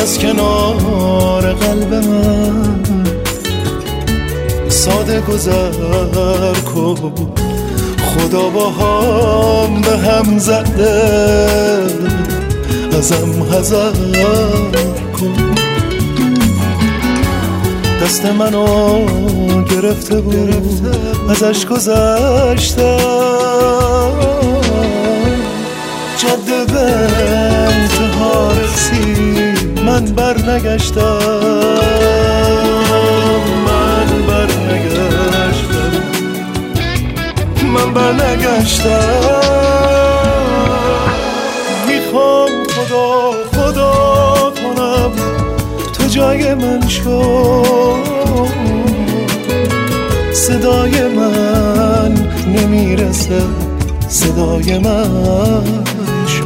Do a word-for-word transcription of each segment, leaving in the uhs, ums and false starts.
از کنار قلب من ساده گذر کن، خدا با هم به هم زده ازم حذر کن. دست منو گرفته بود ازش گذشتم، جاده به انتها رسید من بر نگشتم، من بر نگشتم، من بر نگشتم. میخوام خدا خدا کنم تو جای من شو، صدای من نمیرسه صدای من شو.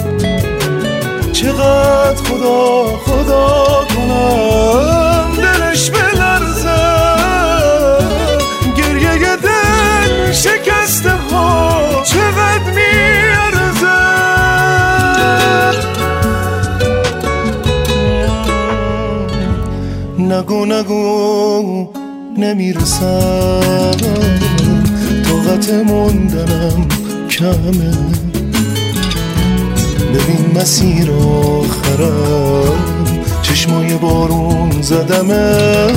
چقدر خدا خدا کنم دلش بلرزه، گریه دل شکسته ها چقدر میارزه. نگو نگو نمیرسم، طاقت موندنم کمه، ببین مسیر آخرم چشمای بارون زدمه.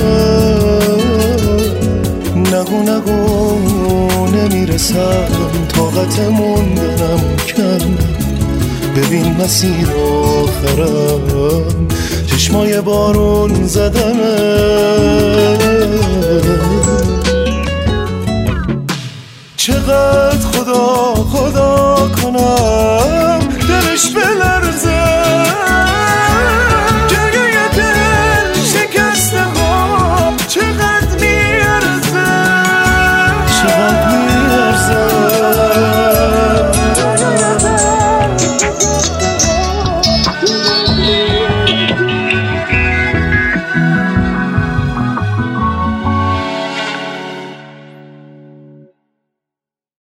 نگو نگو نمیرسم، طاقت موندنم کمه، ببین مسیر آخرم چشمای بارون زدمه. چقدر خدا